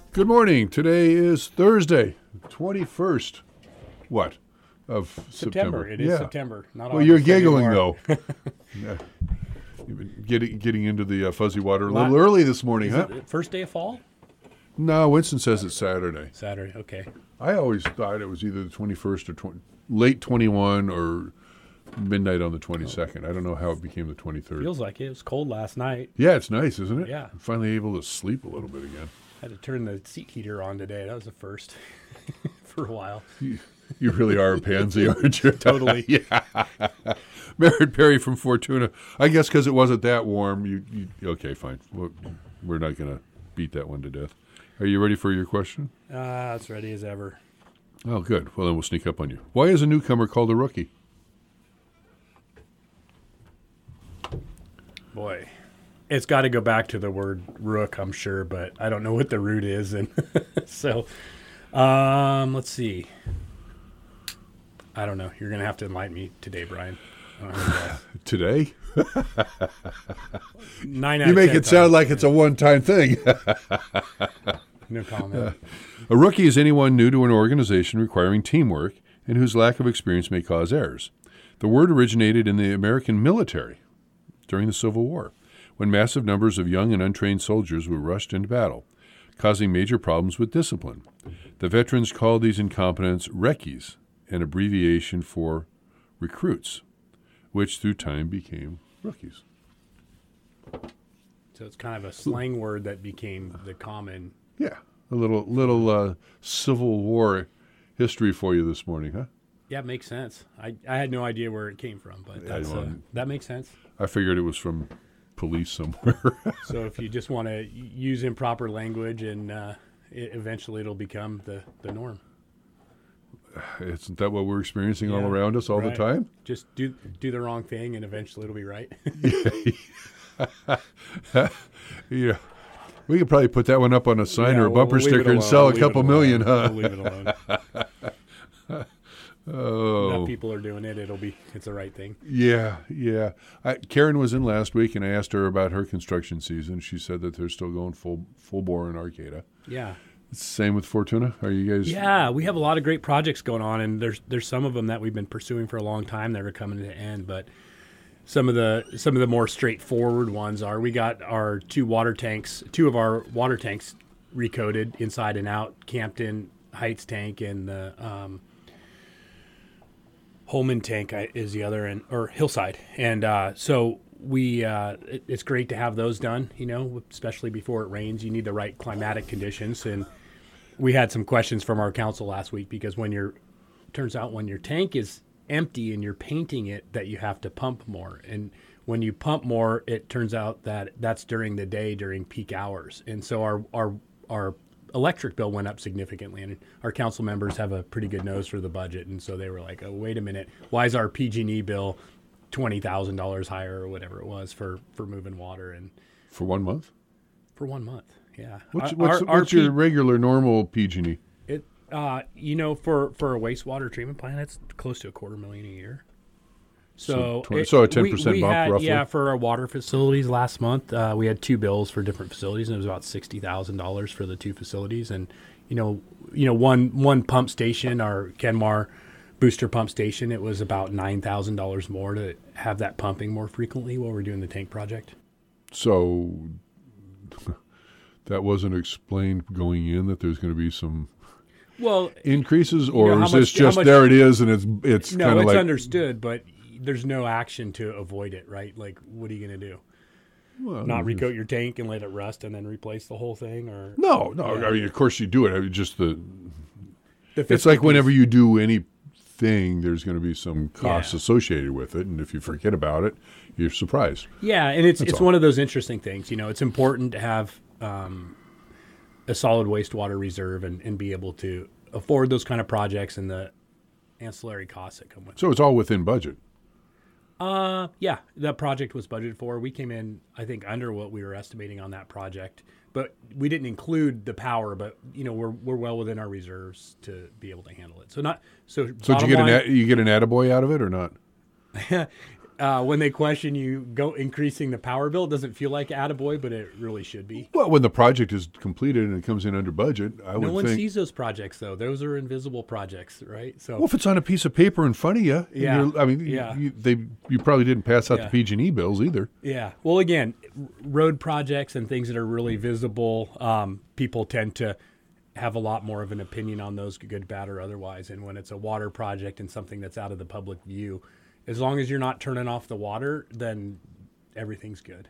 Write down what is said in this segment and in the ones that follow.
Good morning. Today is Thursday, 21st. What? Of September. It is September. Not well, you're August giggling, anymore. though. Yeah. You've been getting into the fuzzy water a little early this morning, Is huh? it the first day of fall? No, Winston says it's Saturday. Saturday, okay. I always thought it was either the 21st or late 21 or midnight on the 22nd. I don't know how it became the 23rd. Feels like it was cold last night. Yeah, it's nice, isn't it? Yeah. I'm finally able to sleep a little bit again. Had to turn the seat heater on today. That was the first for a while. You really are a pansy, aren't you? Totally. Yeah. Merritt Perry from Fortuna. I guess because it wasn't that warm. You okay? Fine. We're not going to beat that one to death. Are you ready for your question? As ready as ever. Oh, good. Well, then we'll sneak up on you. Why is a newcomer called a rookie? Boy, it's got to go back to the word rook, I'm sure, but I don't know what the root is, and so let's see. I don't know. You're gonna have to enlighten me today, Brian. Today? 9 out You of make 10 it sound times. like it's a one-time thing. No comment. A rookie is anyone new to an organization requiring teamwork and whose lack of experience may cause errors. The word originated in the American military during the Civil War, when massive numbers of young and untrained soldiers were rushed into battle, causing major problems with discipline. The veterans called these incompetents reckies, an abbreviation for recruits, which through time became rookies. So it's kind of a slang word that became the common. Yeah, a little Civil War history for you this morning, huh? Yeah, it makes sense. I had no idea where it came from, but that's, that makes sense. I figured it was from police somewhere. So if you just want to use improper language, and eventually it'll become the norm. Isn't that what we're experiencing all Yeah, around us all the right. time? Just do the wrong thing, and eventually it'll be right. Yeah. We could probably put that one up on a sign Yeah, or a bumper we'll leave it sticker and alone. sell We'll a leave it couple alone. million, huh? We'll leave it alone. Oh. Enough people are doing it. It's the right thing. Yeah. Karen was in last week, and I asked her about her construction season. She said that they're still going full bore in Arcata. Yeah. Same with Fortuna. Are you guys? Yeah, we have a lot of great projects going on, and there's some of them that we've been pursuing for a long time that are coming to an end. But some of the more straightforward ones are, we got our two of our water tanks recoated inside and out. Campton Heights tank and the Holman tank is the other, or Hillside, and so we it's great to have those done. Especially before it rains, you need the right climatic conditions. And we had some questions from our council last week, because turns out when your tank is empty and you're painting it, that you have to pump more. And when you pump more, it turns out that that's during the day, during peak hours. And so our electric bill went up significantly, and our council members have a pretty good nose for the budget. And so they were like, oh, wait a minute, why is our PG&E bill $20,000 higher, or whatever it was, for moving water? And For 1 month? for 1 month. Yeah. What's your regular normal PG&E? It for a wastewater treatment plant, it's close to $250,000 a year. So a 10% bump, roughly? Yeah, for our water facilities last month, we had two bills for different facilities, and it was about $60,000 for the two facilities. And one pump station, our Kenmar booster pump station, it was about $9,000 more to have that pumping more frequently while we're doing the tank project. So that wasn't explained going in, that there's going to be some increases, or is this just there it is, and it's no, kind of it's like understood, but there's no action to avoid it, right? Like, what are you going to do? well, Not recoat your tank and let it rust and then replace the whole thing? Or No. Yeah. I mean, of course you do it. I mean, just The it's 50 like whenever piece- you do anything, there's going to be some costs Yeah. associated with it, and if you forget about it, you're surprised. Yeah, and it's all. one of those interesting things. It's important to have a solid wastewater reserve and be able to afford those kind of projects and the ancillary costs that come with it. So it's all within budget. Yeah, that project was budgeted for. We came in, I think, under what we were estimating on that project, but we didn't include the power. But we're well within our reserves to be able to handle it. So So did you get an attaboy out of it or not? when they question you go increasing the power bill, it doesn't feel like attaboy, but it really should be. Well, when the project is completed and it comes in under budget, I would think. No one sees those projects, though. Those are invisible projects, right? So, Well, if it's on a piece of paper in front of you, Yeah. you probably didn't pass out the PG&E bills either. yeah. Well, again, road projects and things that are really visible, people tend to have a lot more of an opinion on those, good, bad, or otherwise. And when it's a water project and something that's out of the public view, as long as you're not turning off the water, then everything's good.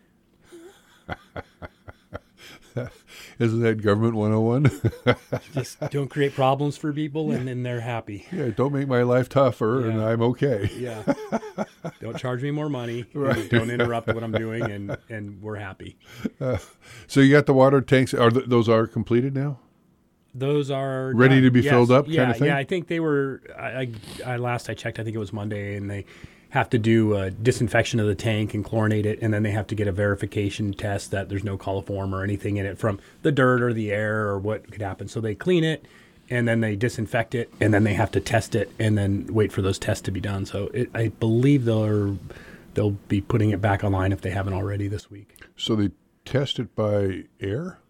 Isn't that government 101? Just don't create problems for people, and then they're happy. Yeah, don't make my life tougher, and Yeah. I'm okay. Yeah. Don't charge me more money. Right. Don't interrupt what I'm doing, and we're happy. So you got the water tanks. Those are completed now? Those are Ready done. to be Yes. filled up Yeah, kind of thing? Yeah, I think they were. I last I checked, I think it was Monday, and they have to do a disinfection of the tank and chlorinate it, and then they have to get a verification test that there's no coliform or anything in it from the dirt or the air or what could happen. So they clean it, and then they disinfect it, and then they have to test it, and then wait for those tests to be done. So I believe they'll be putting it back online if they haven't already this week. So they test it by air?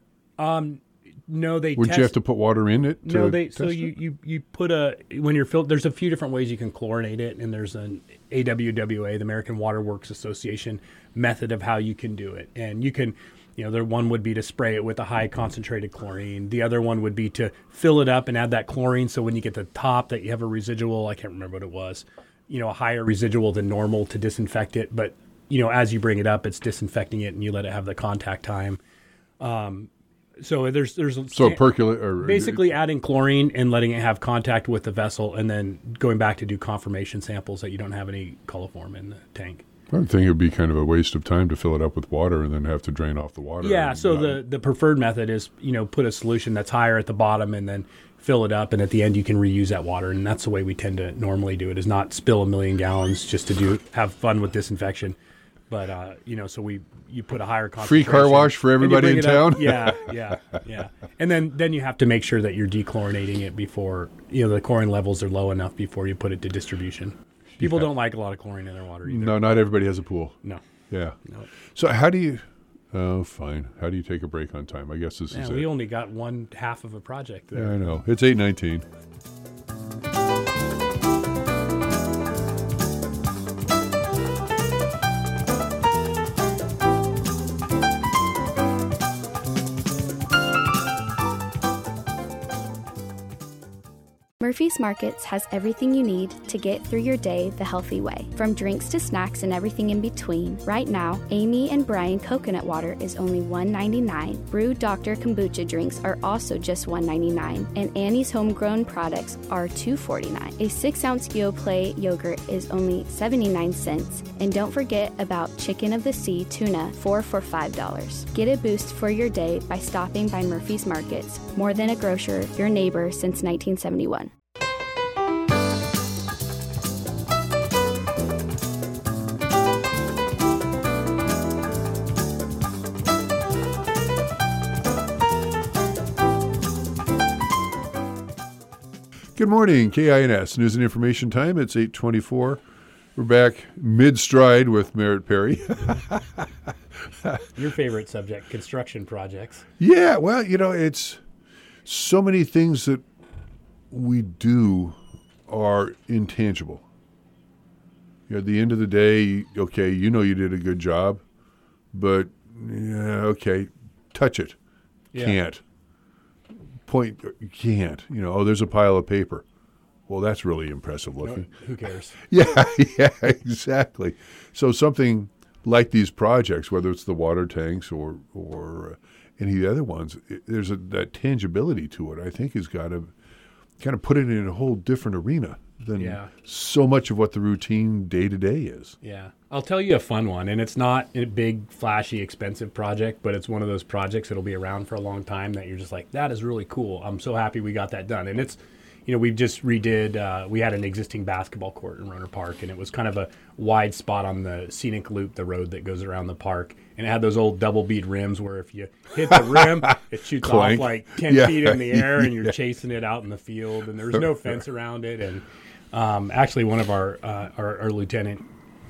No, they Would test, you have to put water in it? To No, test so it? you put when you're filled. There's a few different ways you can chlorinate it, and there's an AWWA, the American Water Works Association, method of how you can do it. And you can, there one would be to spray it with a high concentrated chlorine. The other one would be to fill it up and add that chlorine, so when you get to the top, that you have a residual. I can't remember what it was. A higher residual than normal to disinfect it, but as you bring it up, it's disinfecting it, and you let it have the contact time. So there's So percolate or basically adding chlorine and letting it have contact with the vessel, and then going back to do confirmation samples that you don't have any coliform in the tank. I would think it would be kind of a waste of time to fill it up with water and then have to drain off the water. Yeah, and so not- the preferred method is, put a solution that's higher at the bottom and then fill it up, and at the end you can reuse that water, and that's the way we tend to normally do it, is not spill 1 million gallons just to have fun with disinfection. But, so you put a higher Free concentration. car wash for and you everybody bring in it up. town? Yeah. And then you have to make sure that you're dechlorinating it before, the chlorine levels are low enough before you put it to distribution. People don't like a lot of chlorine in their water either. No, not everybody has a pool. No. Yeah. No. So how do you... Oh, fine. How do you take a break on time? I guess this is We it. only got one half of a project there. Yeah, I know. It's 8:19. Murphy's Markets has everything you need to get through your day the healthy way. From drinks to snacks and everything in between, right now, Amy and Brian coconut water is only $1.99. Brew Dr. Kombucha drinks are also just $1.99. And Annie's homegrown products are $2.49. A 6-ounce Yoplait yogurt is only 79 cents. And don't forget about Chicken of the Sea tuna, 4 for $5. Get a boost for your day by stopping by Murphy's Markets. More than a grocer, your neighbor since 1971. Good morning, KINS News and Information Time. It's 8:24. We're back mid-stride with Merritt Perry. Your favorite subject, construction projects. Yeah, well, it's so many things that we do are intangible. At the end of the day, okay, you did a good job, but okay, touch it. Yeah. Can't. Point, you can't. There's a pile of paper. Well, that's really impressive looking. Who cares? Yeah, exactly. So something like these projects, whether it's the water tanks or any of the other ones, there's that tangibility to it. I think has got to kind of put it in a whole different arena than so much of what the routine day-to-day is. Yeah. I'll tell you a fun one, and it's not a big, flashy, expensive project, but it's one of those projects that'll be around for a long time that you're just like, that is really cool. I'm so happy we got that done. And it's, we've just redid, we had an existing basketball court in Roner Park, and it was kind of a wide spot on the scenic loop, the road that goes around the park. And it had those old double bead rims where if you hit the rim, it shoots off like 10 feet in the air, and you're chasing it out in the field. And there was no fence around it. And actually, one of our lieutenant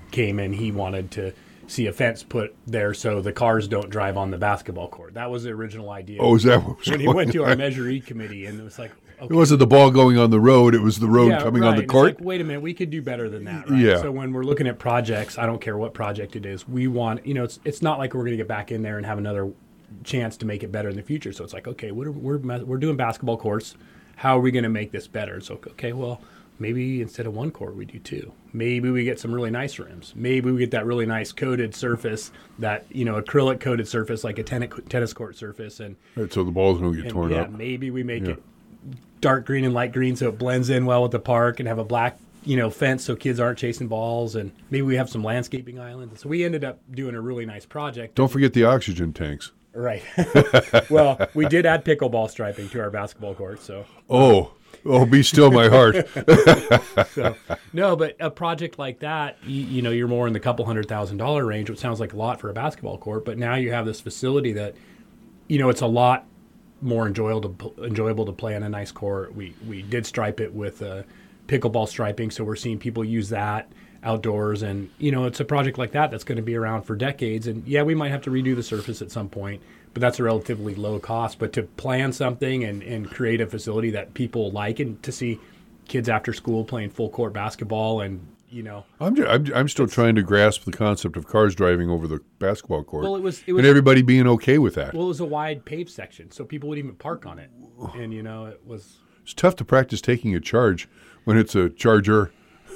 came in. He wanted to see a fence put there so the cars don't drive on the basketball court. That was the original idea. Oh, is that what was when he going went to our on? Measure E committee, and it was like, okay. It wasn't the ball going on the road; it was the road coming on the It's court. like, wait a minute, we could do better than that, right? Yeah. So when we're looking at projects, I don't care what project it is, we want, it's not like we're going to get back in there and have another chance to make it better in the future. So it's like, okay, we're doing basketball courts. How are we going to make this better? So, okay, well, maybe instead of one court, we do two. Maybe we get some really nice rims. Maybe we get that really nice coated surface, that acrylic coated surface, like a tennis court surface, and Right, so the balls don't get torn up. maybe we make it dark green and light green so it blends in well with the park, and have a black fence so kids aren't chasing balls, and maybe we have some landscaping islands. So we ended up doing a really nice project. Don't forget the oxygen tanks. Right. Well, we did add pickleball striping to our basketball court, so. Oh, be still my heart. So, no, but a project like that, you're more in the couple $100,000 range, which sounds like a lot for a basketball court. But now you have this facility that, it's a lot more enjoyable to play on a nice court. We did stripe it with pickleball striping, so we're seeing people use that outdoors. And, it's a project like that that's going to be around for decades. And, yeah, we might have to redo the surface at some point, but that's a relatively low cost. But to plan something and create a facility that people like, and to see kids after school playing full court basketball, and I'm still trying to grasp the concept of cars driving over the basketball court. Well, it was and everybody being okay with that. Well, it was a wide paved section, so people would even park on it, and it was. It's tough to practice taking a charge when it's a Charger.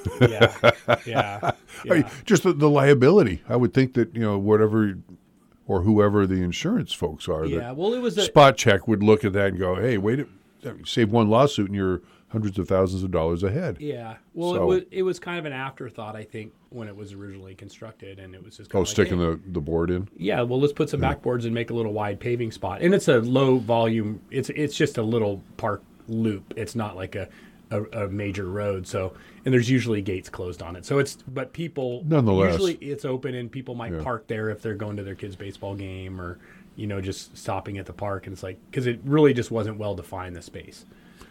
Yeah. I mean, just the liability. I would think that whatever or whoever the insurance folks are, that Well, it was Spot Check would look at that and go, "Hey, wait, save one lawsuit and you're hundreds of thousands of dollars ahead." Yeah. Well, So- it was kind of an afterthought, I think, when it was originally constructed, and it was just kind of like, Sticking hey, the board in. Yeah, well, let's put some backboards and make a little wide paving spot. And it's a low volume. It's just a little park loop. It's not like a major road. So, and there's usually gates closed on it. So but people Nonetheless. usually it's open, and people might park there if they're going to their kid's baseball game, or just stopping at the park. And it's like, because it really just wasn't well defined, the space.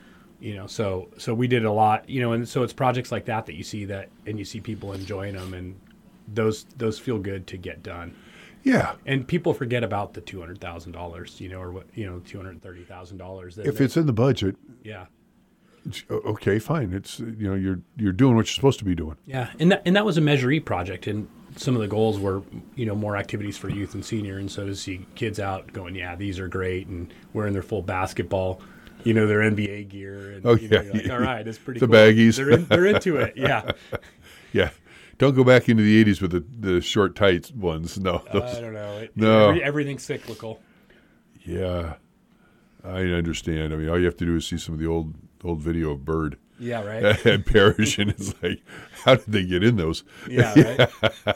So we did a lot, and so it's projects like that you see and you see people enjoying them, and those feel good to get done. Yeah. And people forget about the $200,000, or what, $230,000. If it's in the budget, yeah, okay, fine. It's you're doing what you're supposed to be doing. yeah, and that was a Measure E project, and some of the goals were more activities for youth and senior, and so to see kids out going, yeah, these are great, and wearing their full basketball, their NBA gear, and you're like, all right, it's pretty The cool. baggies. They're into it, yeah. Yeah. Don't go back into the 80s with the short tight ones. No. I don't know. No. Everything's cyclical. Yeah. I understand. I mean, all you have to do is see some of the old video of Bird Yeah, right. and Parrish, and it's like, how did they get in those? Yeah, right.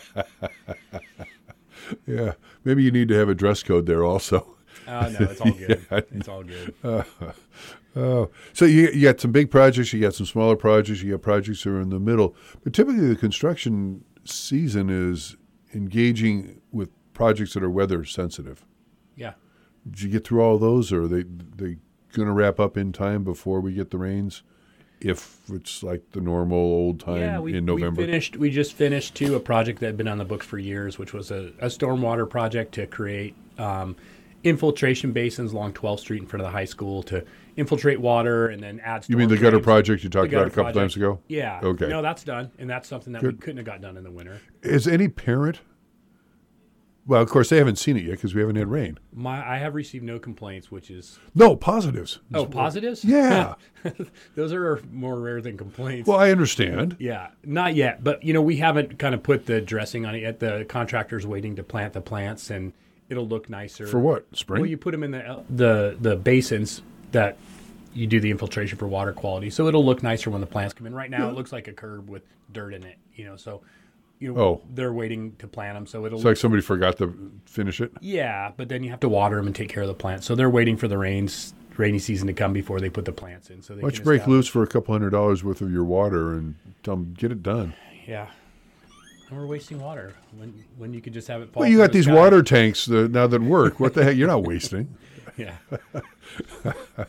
Yeah. Maybe you need to have a dress code there also. No, it's all good. It's all good. Oh, so you got some big projects, you got some smaller projects, you got projects that are in the middle. But typically the construction season is engaging with projects that are weather sensitive. Yeah. Did you get through all those, or are they going to wrap up in time before we get the rains? If it's like the normal old time in November? We just finished a project that had been on the books for years, which was a stormwater project to create infiltration basins along 12th Street in front of the high school to infiltrate water and then add storm You mean the gutter drains. project you talked The about a gutter couple times ago? Yeah. Okay. No, that's done, and that's something that we couldn't have got done in the winter. Is any parent? Well, of course, they haven't seen it yet because we haven't had rain. I have received no complaints, which is... No, positives. Oh, positives? Yeah. Those are more rare than complaints. Well, I understand. Yeah, not yet. But, we haven't kind of put the dressing on it yet. The contractor's waiting to plant the plants, and it'll look nicer. For what? Spring? Well, you put them in the basins that you do the infiltration for water quality. So it'll look nicer when the plants come in. Right now, it looks like a curb with dirt in it, so... they're waiting to plant them, so it'll... It's like somebody forgot to finish it? Yeah, but then you have to water them and take care of the plants. So they're waiting for the rainy season to come before they put the plants in. So they Why don't can you break establish- loose for a couple $100 worth of your water and tell them, get it done? Yeah. And we're wasting water when you could just have it fall Well, you from got the these sky. water tanks now that work. What the heck? You're not wasting. Yeah.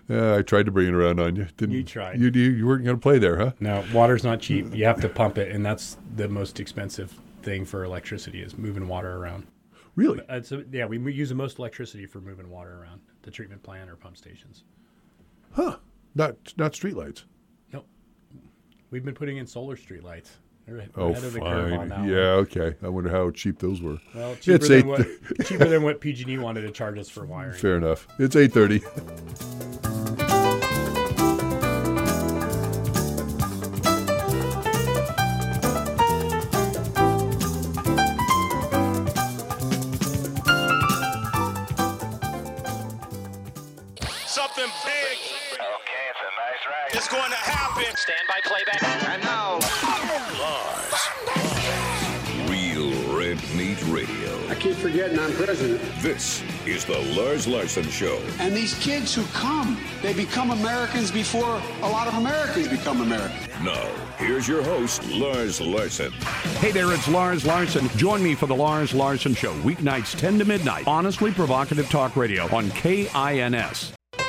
I tried to bring it around on you. Didn't, You tried. You weren't going to play there, huh? No, water's not cheap. You have to pump it, and that's the most expensive thing for electricity is moving water around. Really? We use the most electricity for moving water around the treatment plant or pump stations. Huh. Not streetlights. Nope. We've been putting in solar streetlights. We're Oh, ahead of the curve on fine. that Yeah, one. okay. I wonder how cheap those were. Well, It's cheaper than what PG&E wanted to charge us for wiring. Fair enough. It's 8:30. Something big. Okay, it's a nice ride. It's going to happen. Stand by playback. And now, Real Red Meat Radio. I keep forgetting I'm president. This is the Lars Larson Show. And these kids who come, they become Americans before a lot of Americans become Americans. Now, here's your host, Lars Larson. Hey there, it's Lars Larson. Join me for the Lars Larson Show, weeknights 10 to midnight. Honestly provocative talk radio on KINS.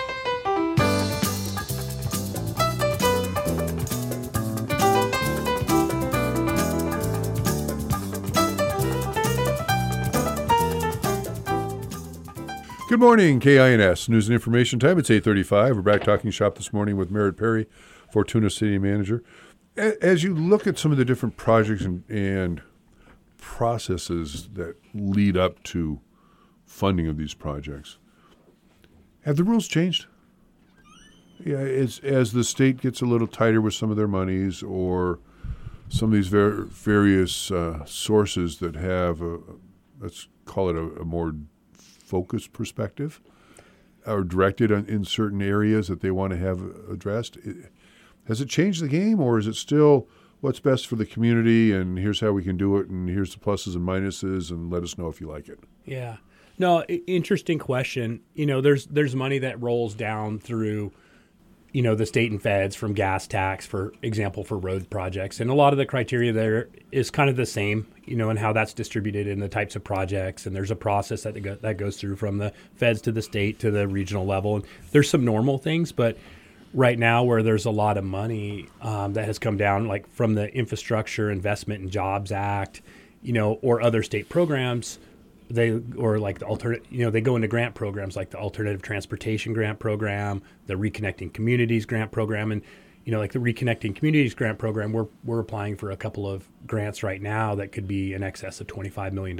Good morning, KINS. News and information time. It's 8:35. We're back talking shop this morning with Merritt Perry, Fortuna City Manager. As you look at some of the different projects and processes that lead up to funding of these projects, have the rules changed? Yeah, as the state gets a little tighter with some of their monies, or some of these various sources that have, let's call it a more focused perspective, are directed in certain areas that they want to have addressed. Has it changed the game, or is it still what's best for the community, and here's how we can do it, and here's the pluses and minuses, and let us know if you like it? Yeah. No, interesting question. You know, there's money that rolls down through, you know, the state and feds from gas tax, for example, for road projects. And a lot of the criteria there is kind of the same, you know, and how that's distributed in the types of projects. And there's a process that goes through from the feds to the state to the regional level. And there's some normal things, but right now where there's a lot of money that has come down, like from the Infrastructure Investment and Jobs Act, you know, or other state programs, they go into grant programs like the Alternative Transportation Grant Program, the Reconnecting Communities Grant Program, and you know, like the Reconnecting Communities Grant Program, we're applying for a couple of grants right now that could be in excess of $25 million.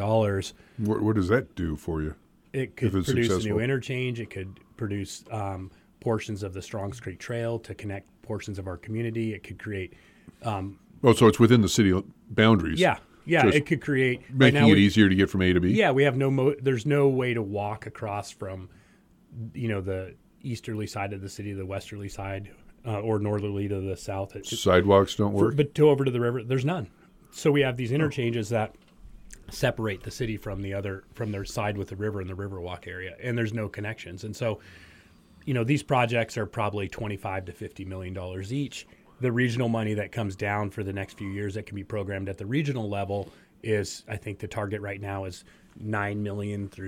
What does that do for you? It could produce successful? a new interchange. It could produce portions of the Strongs Creek Trail to connect portions of our community. It could create. So it's within the city boundaries. Yeah. Just it could create making it easier to get from A to B. Yeah, we have there's no way to walk across from, you know, the easterly side of the city, the westerly side, or northerly to the south. Sidewalks don't work. But over to the river, there's none. So we have these interchanges that separate the city from their side with the river and the Riverwalk area, and there's no connections. And so, you know, these projects are probably $25 to $50 million each. The regional money that comes down for the next few years that can be programmed at the regional level is, I think the target right now is $9 million through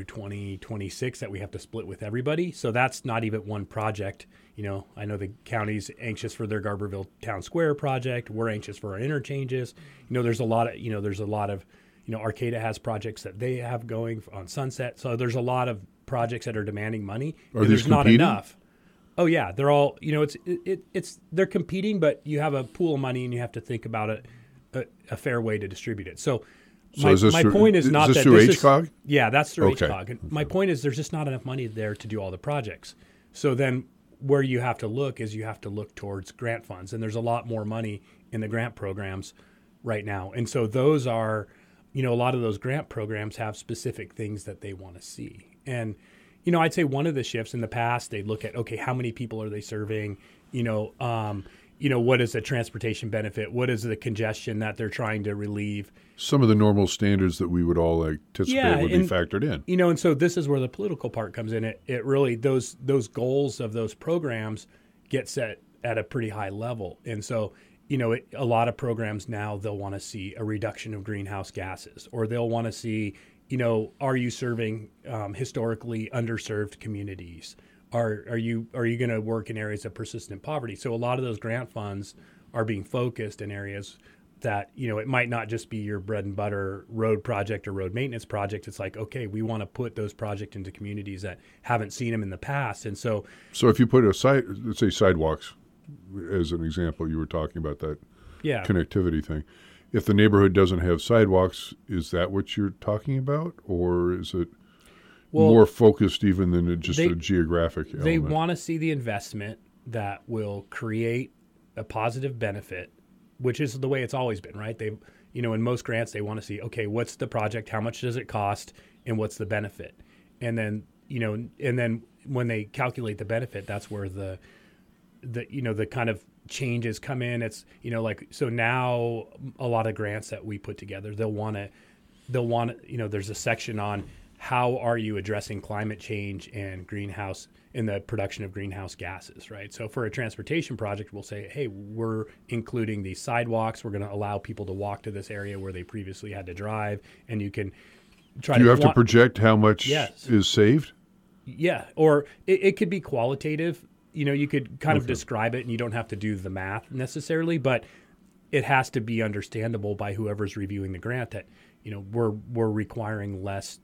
2026 that we have to split with everybody. So that's not even one project. You know, I know the county's anxious for their Garberville Town Square project. We're anxious for our interchanges. You know, there's a lot of, Arcata has projects that they have going on Sunset. So there's a lot of projects that are demanding money. Are and these there's not competing? enough. Oh yeah, they're all, you know, it's they're competing, but you have a pool of money and you have to think about a fair way to distribute it. So my point is not that through this HCOG? Yeah, that's through Okay. HCOG. And my point is there's just not enough money there to do all the projects. So then where you have to look is you have to look towards grant funds, and there's a lot more money in the grant programs right now. And so those are, you know, a lot of those grant programs have specific things that they want to see. And you know, I'd say one of the shifts in the past, they'd look at, okay, how many people are they serving? What is the transportation benefit? What is the congestion that they're trying to relieve? Some of the normal standards that we would all anticipate would be factored in. You know, and so this is where the political part comes in. It really, those goals of those programs get set at a pretty high level. And so, you know, a lot of programs now, they'll want to see a reduction of greenhouse gases, or they'll want to see, you know, are you serving historically underserved communities? are you going to work in areas of persistent poverty? So a lot of those grant funds are being focused in areas that, it might not just be your bread and butter road project or road maintenance project. It's like, okay, we want to put those projects into communities that haven't seen them in the past. And so if you put let's say sidewalks as an example, you were talking about that connectivity thing. If the neighborhood doesn't have sidewalks, is that what you're talking about? Or is it more focused even than just a geographic element? They want to see the investment that will create a positive benefit, which is the way it's always been, right? They, in most grants, they want to see, okay, what's the project, how much does it cost, and what's the benefit? And then, when they calculate the benefit, that's where the kind of changes come in. It's, so now a lot of grants that we put together, they'll want to, there's a section on how are you addressing climate change and greenhouse in the production of greenhouse gases, right? So for a transportation project, we'll say, hey, we're including these sidewalks. We're going to allow people to walk to this area where they previously had to drive, and you can try. Do you have to project how much is saved? Yeah, or it could be qualitative. You could kind of describe it, and you don't have to do the math necessarily, but it has to be understandable by whoever's reviewing the grant that we're requiring less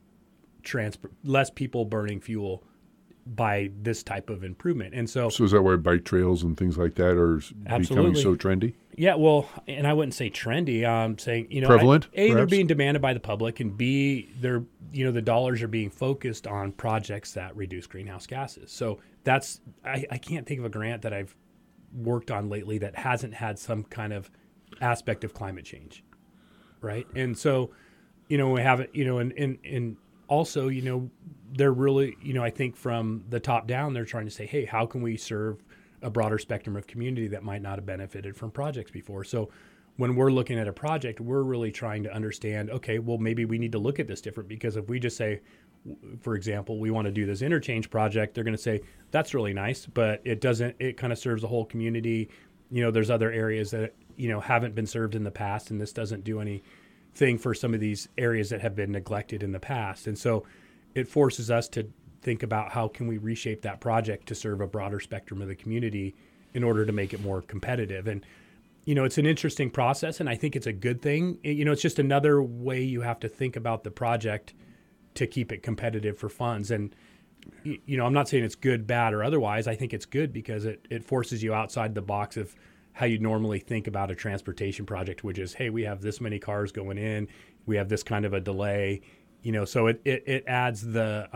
people burning fuel by this type of improvement. And so is that why bike trails and things like that are becoming so trendy? Yeah, well, and I wouldn't say trendy. I'm saying, prevalent. They're being demanded by the public, and B, they're, the dollars are being focused on projects that reduce greenhouse gases. So that's, I can't think of a grant that I've worked on lately that hasn't had some kind of aspect of climate change, right? And so, we have it, and also, they're really, I think from the top down, they're trying to say, hey, how can we serve a broader spectrum of community that might not have benefited from projects before? So when we're looking at a project, we're really trying to understand, okay, well, maybe we need to look at this different, because if we just say, for example, we want to do this interchange project, they're going to say, that's really nice, but it kind of serves the whole community. There's other areas that, haven't been served in the past, and this doesn't do anything for some of these areas that have been neglected in the past. And so it forces us to think about how can we reshape that project to serve a broader spectrum of the community in order to make it more competitive. And, it's an interesting process, and I think it's a good thing. It's just another way you have to think about the project to keep it competitive for funds. And, I'm not saying it's good, bad, or otherwise. I think it's good because it forces you outside the box of how you normally think about a transportation project, which is, hey, we have this many cars going in, we have this kind of a delay, so it adds the...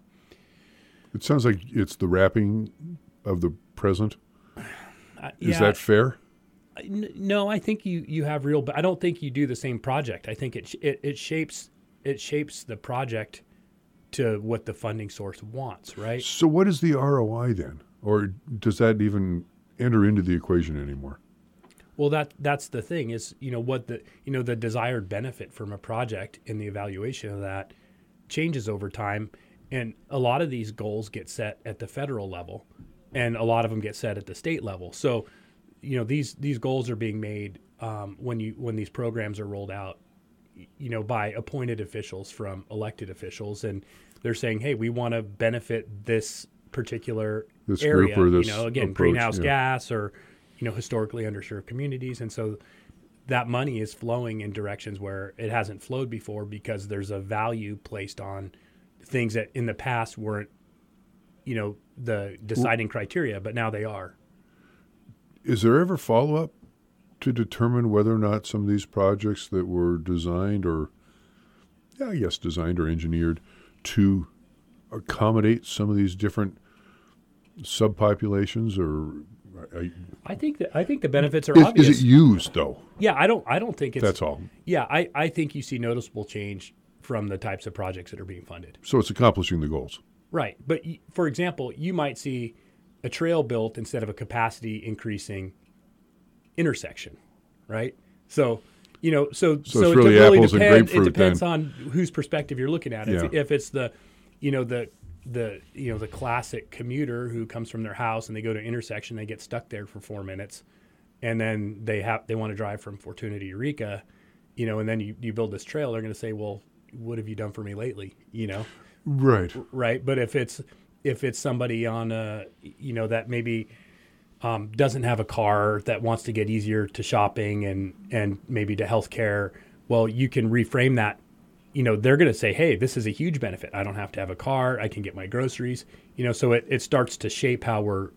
It sounds like it's the wrapping of the present. Is that fair? No, I think you have real, but I don't think you do the same project. I think it shapes the project to what the funding source wants, right? So what is the ROI then? Or does that even enter into the equation anymore? Well, that's the thing is, what the desired benefit from a project and the evaluation of that changes over time. And a lot of these goals get set at the federal level, and a lot of them get set at the state level. So, these goals are being made when these programs are rolled out, by appointed officials from elected officials, and they're saying, hey, we want to benefit this particular area, group or this again, approach, greenhouse gas or, historically underserved communities. And so that money is flowing in directions where it hasn't flowed before because there's a value placed on things that in the past weren't, the deciding criteria, but now they are. Is there ever follow-up to determine whether or not some of these projects that were designed or engineered to accommodate some of these different subpopulations, or I think the benefits are obvious. Is it used though? Yeah, I don't think it's. That's all. Yeah, I think you see noticeable change from the types of projects that are being funded. So it's accomplishing the goals. Right, but for example, you might see a trail built instead of a capacity increasing intersection, right? So it's really apples and grapefruit. It depends on whose perspective you're looking at. Yeah. If it's the classic commuter who comes from their house and they go to an intersection, they get stuck there for 4 minutes, and then they want to drive from Fortuna to Eureka, and then you build this trail, they're going to say, well, what have you done for me lately? Right. Right. But if if it's somebody on that maybe doesn't have a car that wants to get easier to shopping and maybe to healthcare, well, you can reframe that. They're going to say, hey, this is a huge benefit. I don't have to have a car. I can get my groceries. So it starts to shape how we're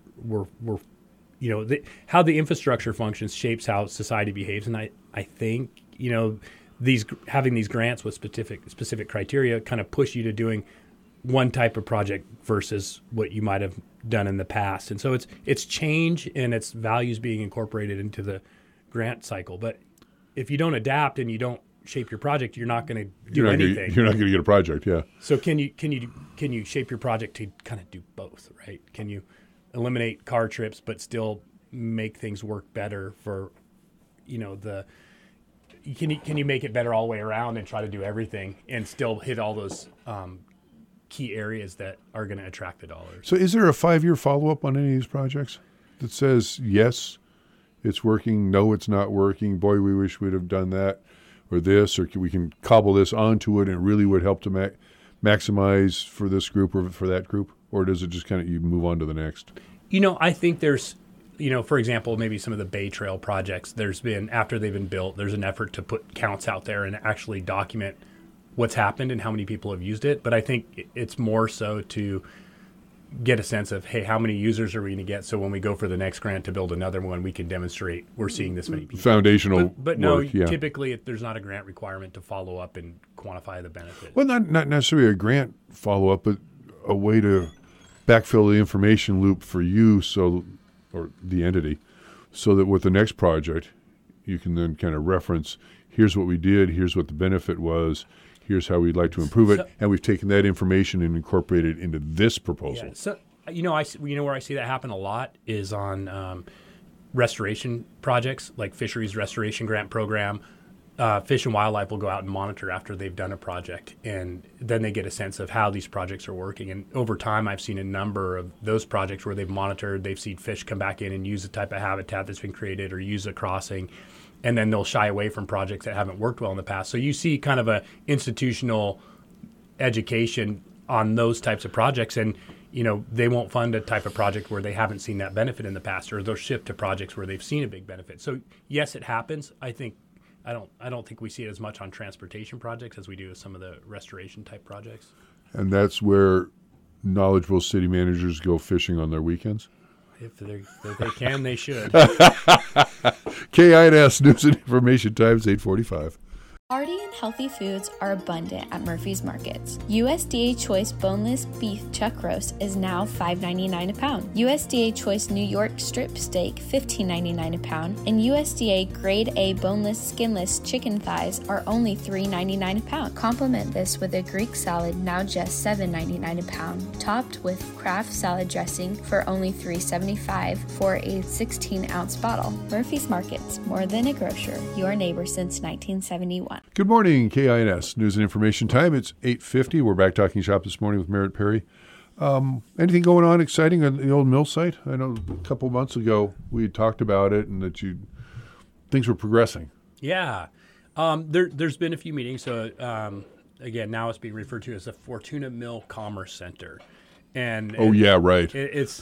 how the infrastructure functions shapes how society behaves. And I think, having these grants with specific criteria kind of push you to doing one type of project versus what you might have done in the past. And so it's change and it's values being incorporated into the grant cycle. But if you don't adapt and you don't shape your project, you're not going to do anything. You're not going to get a project, yeah. So can you shape your project to kind of do both, right? Can you eliminate car trips but still make things work better for, can you make it better all the way around and try to do everything and still hit all those key areas that are going to attract the dollars? So is there a 5-year follow-up on any of these projects that says, yes, it's working, no, it's not working, boy, we wish we'd have done that, or this, or we can cobble this onto it and it really would help to maximize for this group or for that group? Or does it just kind of, you move on to the next? I think there's, for example, maybe some of the Bay Trail projects, there's been, after they've been built, there's an effort to put counts out there and actually document what's happened and how many people have used it. But I think it's more so to get a sense of, hey, how many users are we going to get? So when we go for the next grant to build another one, we can demonstrate we're seeing this many people. Foundational but no, work, yeah. Typically there's not a grant requirement to follow up and quantify the benefit. Well, not necessarily a grant follow-up, but a way to backfill the information loop for you, or the entity, so that with the next project, you can then kind of reference, here's what we did, here's what the benefit was, here's how we'd like to improve it, and we've taken that information and incorporated it into this proposal. Yeah, so where I see that happen a lot is on restoration projects, like Fisheries Restoration Grant Program. Fish and Wildlife will go out and monitor after they've done a project, and then they get a sense of how these projects are working. And over time, I've seen a number of those projects where they've monitored, they've seen fish come back in and use the type of habitat that's been created or use a crossing, and then they'll shy away from projects that haven't worked well in the past. So you see kind of a institutional education on those types of projects, and they won't fund a type of project where they haven't seen that benefit in the past, or they'll shift to projects where they've seen a big benefit. So yes, it happens. I don't think we see it as much on transportation projects as we do with some of the restoration type projects. And that's where knowledgeable city managers go fishing on their weekends? If they can, they should. KINS News and Information Times, 8:45. Hearty and healthy foods are abundant at Murphy's Markets. USDA Choice Boneless Beef Chuck Roast is now $5.99 a pound. USDA Choice New York Strip Steak $15.99 a pound, and USDA Grade A Boneless Skinless Chicken Thighs are only $3.99 a pound. Complement this with a Greek salad, now just $7.99 a pound, topped with Kraft salad dressing for only $3.75 for a 16-ounce bottle. Murphy's Markets, more than a grocer, your neighbor since 1971. Good morning, KINS News and Information Time. It's 8:50. We're back talking shop this morning with Merritt Perry. Anything going on exciting on the old mill site? I know a couple months ago we had talked about it and that things were progressing. Yeah. There's been a few meetings. So, again, now it's being referred to as the Fortuna Mill Commerce Center. Yeah, right.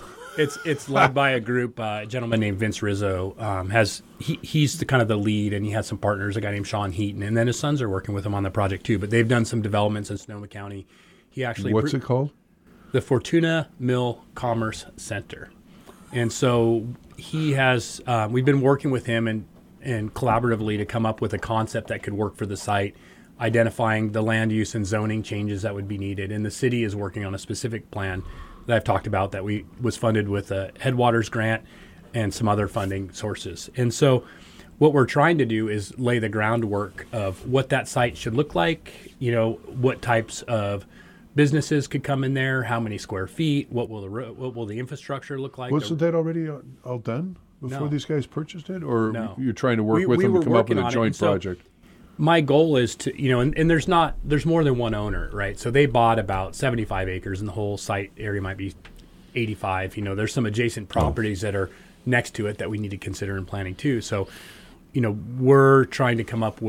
It's led by a group, a gentleman named Vince Rizzo. He's the kind of the lead, and he has some partners, a guy named Sean Heaton, and then his sons are working with him on the project too. But they've done some developments in Sonoma County. What's it called? The Fortuna Mill Commerce Center. And so he has. We've been working with him and collaboratively to come up with a concept that could work for the site, identifying the land use and zoning changes that would be needed. And the city is working on a specific plan that I've talked about that was funded with a Headwaters grant and some other funding sources. And so what we're trying to do is lay the groundwork of what that site should look like, what types of businesses could come in there, how many square feet, what will the infrastructure look like. Wasn't that already all done before these guys purchased it? Or no. You're trying to work with them to come up with a joint project? My goal is to, and there's more than one owner, right? So they bought about 75 acres and the whole site area might be 85. There's some adjacent properties that are next to it that we need to consider in planning too. So, we're trying to come up with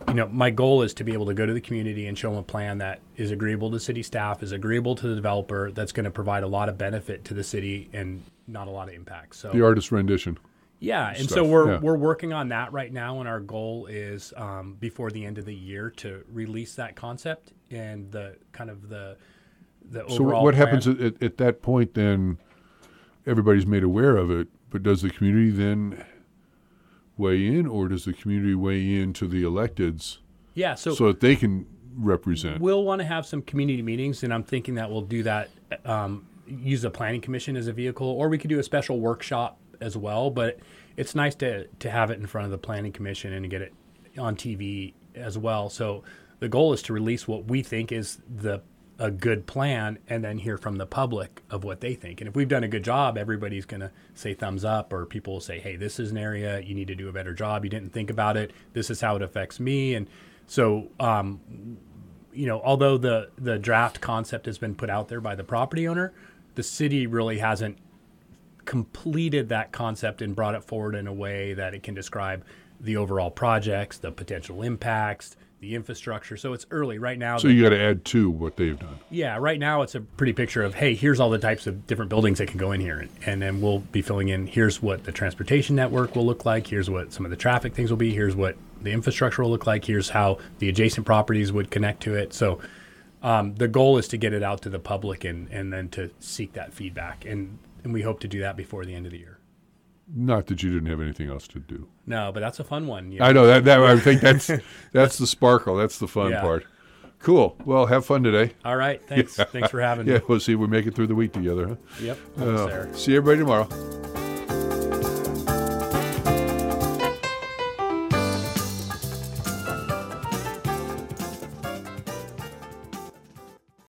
my goal is to be able to go to the community and show them a plan that is agreeable to city staff, is agreeable to the developer, that's going to provide a lot of benefit to the city and not a lot of impact. So the artist rendition. Yeah, and stuff. so we're working on that right now, and our goal is before the end of the year to release that concept and the overall. So what plan. happens at that point then? Everybody's made aware of it, but does the community then weigh in, or does the community weigh in to the electeds? Yeah, so that they can represent. We'll want to have some community meetings, and I'm thinking that we'll do that. Use the planning commission as a vehicle, or we could do a special workshop as well. But it's nice to have it in front of the planning commission and to get it on TV as well. So the goal is to release what we think is a good plan, and then hear from the public of what they think. And if we've done a good job, everybody's going to say thumbs up, or people will say, hey, this is an area you need to do a better job. You didn't think about it. This is how it affects me. And so, although the draft concept has been put out there by the property owner, the city really hasn't completed that concept and brought it forward in a way that it can describe the overall projects, the potential impacts, the infrastructure. So it's early right now. So you got to add to what they've done. Yeah, right now it's a pretty picture of, hey, here's all the types of different buildings that can go in here. And then we'll be filling in, here's what the transportation network will look like, here's what some of the traffic things will be, here's what the infrastructure will look like, here's how the adjacent properties would connect to it. So the goal is to get it out to the public and then to seek that feedback. And we hope to do that before the end of the year. Not that you didn't have anything else to do. No, but that's a fun one. I know that I think that's the sparkle. That's the fun part. Cool. Well, have fun today. All right. Thanks. Yeah. Thanks for having me. Yeah, we'll see if we make it through the week together. Huh? Yep. See everybody tomorrow.